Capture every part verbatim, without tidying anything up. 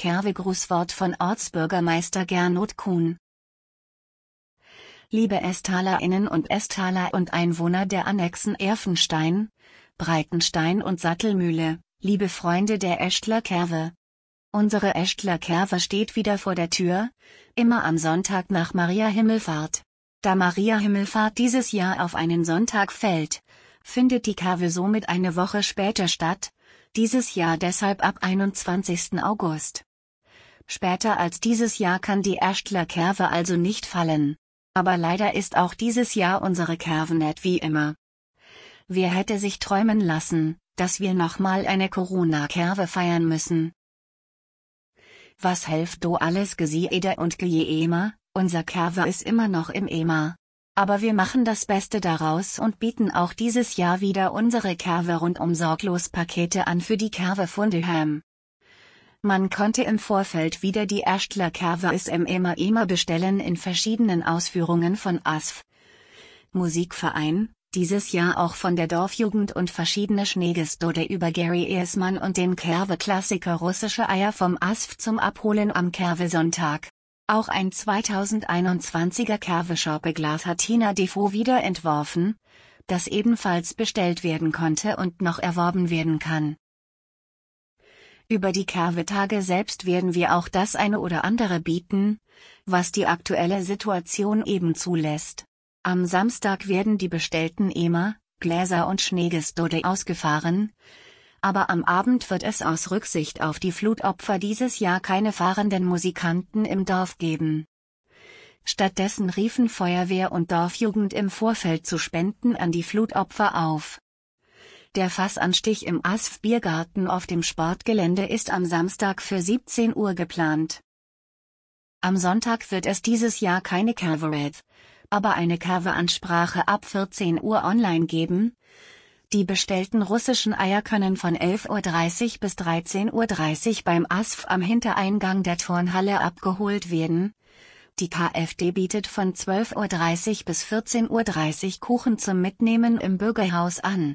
Kerve-Grußwort von Ortsbürgermeister Gernot Kuhn. Liebe EsttalerInnen und Esttaler und Einwohner der Annexen Erfenstein, Breitenstein und Sattelmühle, liebe Freunde der Eschtler Kerve. Unsere Eschtler Kerve steht wieder vor der Tür, immer am Sonntag nach Maria Himmelfahrt. Da Maria Himmelfahrt dieses Jahr auf einen Sonntag fällt, findet die Kerve somit eine Woche später statt, dieses Jahr deshalb ab einundzwanzigsten August. Später als dieses Jahr kann die Eschtler Kerve also nicht fallen. Aber leider ist auch dieses Jahr unsere Kerve nicht wie immer. Wer hätte sich träumen lassen, dass wir nochmal eine Corona-Kerve feiern müssen? Was helft do alles Gesiede und Gejeema, unser Kerve ist immer noch im E M A. Aber wir machen das Beste daraus und bieten auch dieses Jahr wieder unsere Kerve rundum sorglos Pakete an für die Kerve von Dehem. Man konnte im Vorfeld wieder die Eschtler Kerve is im E M A E M A bestellen in verschiedenen Ausführungen von A S F Musikverein, dieses Jahr auch von der Dorfjugend und verschiedene Schneegestode über Gary Eismann und den Kerve-Klassiker russische Eier vom A S F zum Abholen am Kerve-Sonntag. Auch ein zweitausendeinundzwanziger Kerve-Shoppeglas hat Tina Defoe wieder entworfen, das ebenfalls bestellt werden konnte und noch erworben werden kann. Über die Kerve-Tage selbst werden wir auch das eine oder andere bieten, was die aktuelle Situation eben zulässt. Am Samstag werden die bestellten E M A, Gläser und Schneegestode ausgefahren, aber am Abend wird es aus Rücksicht auf die Flutopfer dieses Jahr keine fahrenden Musikanten im Dorf geben. Stattdessen riefen Feuerwehr und Dorfjugend im Vorfeld zu Spenden an die Flutopfer auf. Der Fassanstich im A S F-Biergarten auf dem Sportgelände ist am Samstag für siebzehn Uhr geplant. Am Sonntag wird es dieses Jahr keine Kerve-Red, aber eine Kerve-Ansprache ab vierzehn Uhr online geben. Die bestellten russischen Eier können von elf Uhr dreißig bis dreizehn Uhr dreißig beim A S F am Hintereingang der Turnhalle abgeholt werden. Die KfD bietet von zwölf Uhr dreißig bis vierzehn Uhr dreißig Kuchen zum Mitnehmen im Bürgerhaus an.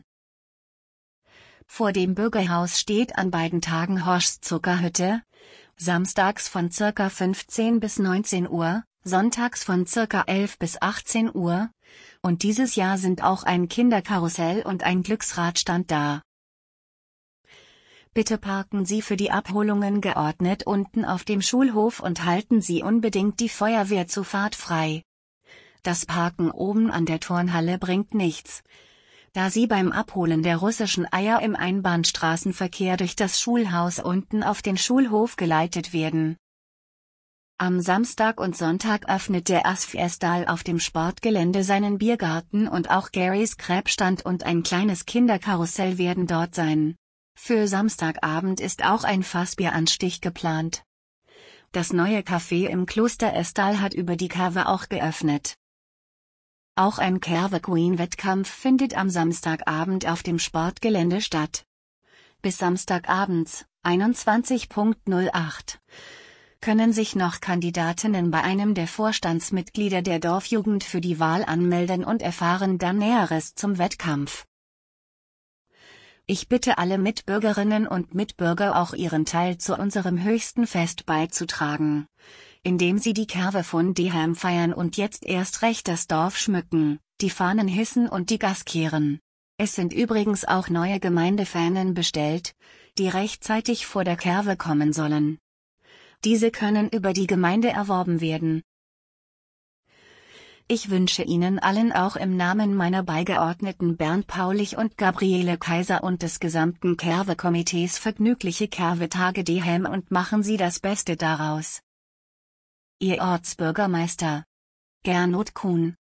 Vor dem Bürgerhaus steht an beiden Tagen Horsts Zuckerhütte, samstags von ca. fünfzehn bis neunzehn Uhr, sonntags von ca. elf bis achtzehn Uhr, und dieses Jahr sind auch ein Kinderkarussell und ein Glücksradstand da. Bitte parken Sie für die Abholungen geordnet unten auf dem Schulhof und halten Sie unbedingt die Feuerwehrzufahrt frei. Das Parken oben an der Turnhalle bringt nichts, da Sie beim Abholen der russischen Eier im Einbahnstraßenverkehr durch das Schulhaus unten auf den Schulhof geleitet werden. Am Samstag und Sonntag öffnet der A S F Estal auf dem Sportgelände seinen Biergarten und auch Garys Krebsstand und ein kleines Kinderkarussell werden dort sein. Für Samstagabend ist auch ein Fassbieranstich geplant. Das neue Café im Kloster Estal hat über die Kerve auch geöffnet. Auch ein Kerve Queen-Wettkampf findet am Samstagabend auf dem Sportgelände statt. Bis Samstagabends, einundzwanzig Uhr null acht, können sich noch Kandidatinnen bei einem der Vorstandsmitglieder der Dorfjugend für die Wahl anmelden und erfahren dann Näheres zum Wettkampf. Ich bitte alle Mitbürgerinnen und Mitbürger auch ihren Teil zu unserem höchsten Fest beizutragen, indem sie die Kerve von Dehem feiern und jetzt erst recht das Dorf schmücken, die Fahnen hissen und die Gas kehren. Es sind übrigens auch neue Gemeindefahnen bestellt, die rechtzeitig vor der Kerve kommen sollen. Diese können über die Gemeinde erworben werden. Ich wünsche Ihnen allen auch im Namen meiner Beigeordneten Bernd Paulich und Gabriele Kaiser und des gesamten Kerve-Komitees vergnügliche Kerve-Tage Dehem und machen Sie das Beste daraus. Ihr Ortsbürgermeister Gernot Kuhn.